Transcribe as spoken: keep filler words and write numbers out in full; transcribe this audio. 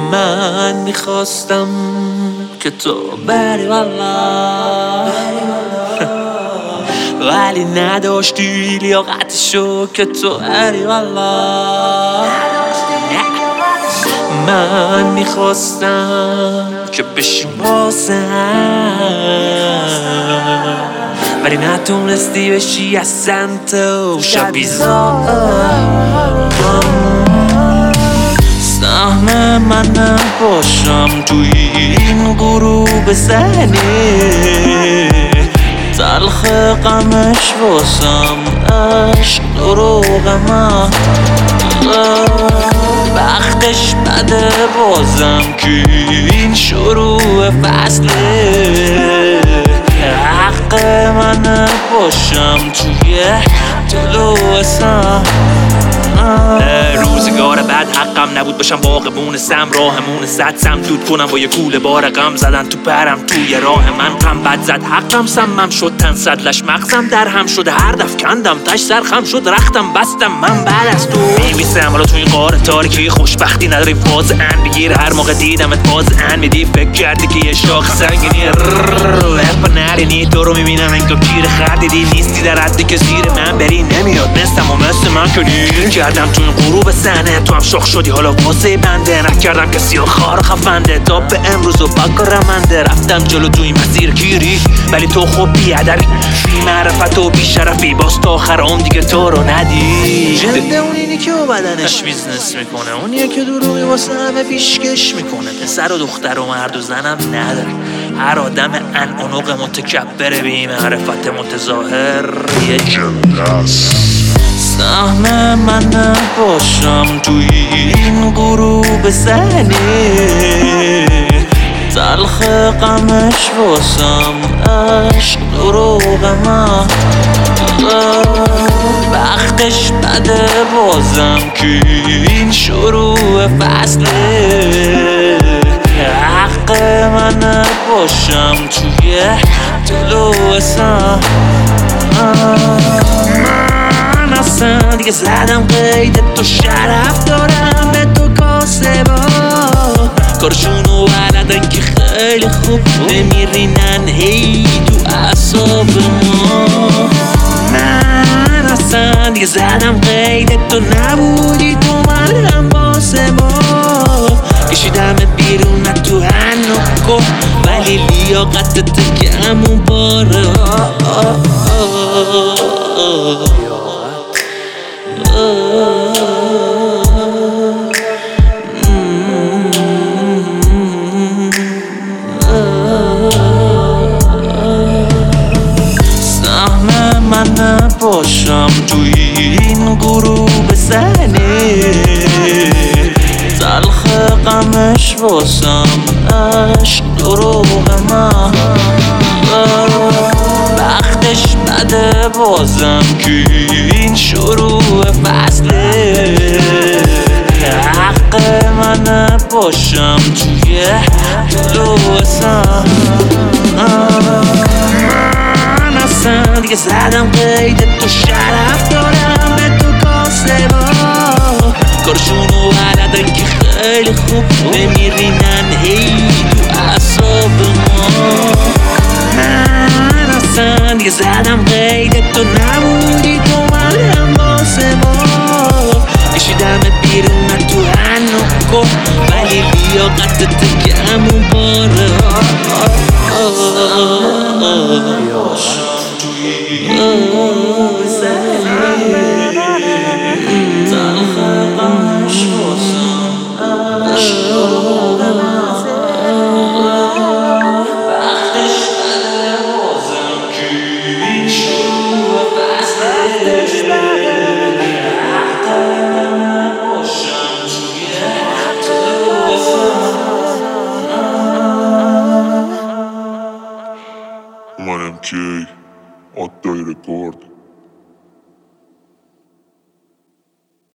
من میخواستم که تو بری والله، ولی نداشتی لیاقتشو که تو بری والله. من میخواستم که بشی واسم، ولی نتونستی بشی اصلا تو شبیزا. سهم من نباشم توی این غروب سنی، تلخ غمش واسم عشق دروغ من، وقتش بده بازم که این شروع فصله. حق من باشم توی طلوع سم، روزگار بعد حقم نبود باشم باغبون سم، راهمون صد سم دود کنم با یه کوله بار غم زدن تو پرم توی راه من. غم بد زد حقم سمم شد تن صدلش مغزم در هم شده، هر دف کندم تش سرخم شد رختم بستم من بعد از تو میویسم. حالا توی این قاره تاریکی خوشبختی نداری فاز ان بگیر، هر موقع دیدمت باز ان میدی فکر کردی که یه شاخ سنگینی رپ نرینی. تو رو میبینم انگار پیر خردیدی نیستی در حدی که زیر من بری نمیاد مثلم و مثل من کنی. کردم تو این غروب سنه تو هم شاخ شدی حالا واسه بنده، نکردم کسی ها خار خفنده تا به امروز و باکا رمنده. رفتم جلو تو این مسیر گیری ولی تو خوب بیادبی بی معرفت و بی شرفی، باز تا آخر اون دیگه تو رو ندید. جنده اون اینی که او بدنش بیزنس میکنه، اونیه که دروغی واسه همه پیشکش میکنه. پسر و دختر و مرد و زنم نداره، هر آدم انعنق متکبر بی معرفت متظاهر یه جنده است. سهم من نباشم توی این غروب سنی، تلخ غمش واسم عشق دروغ من، وقتش بده بازم که این شروع فصله. حق من باشم توی طلوع سم، من اصلا دیگه زدم قید تو، شرف دارم به تو کاسبا، کارشونو بلدن که خیلی خوب نمیرینن هی تو اعصاب ما. من اصلا دیگه زدم قید تو، نبودی تو منم واسه ما، کشیدمت بیرون نه تو هنوکو ولی لیاقتت که همون باره. سهم من نباشم توی این غروب سنی، تلخ غمش واسم عشق دروغ من، وقتش بده بازم که این شروع فصله. حق من باشم توی طلوع سم، من اصلا دیگه زدم قید تو، شرف دارم به تو کاسبا،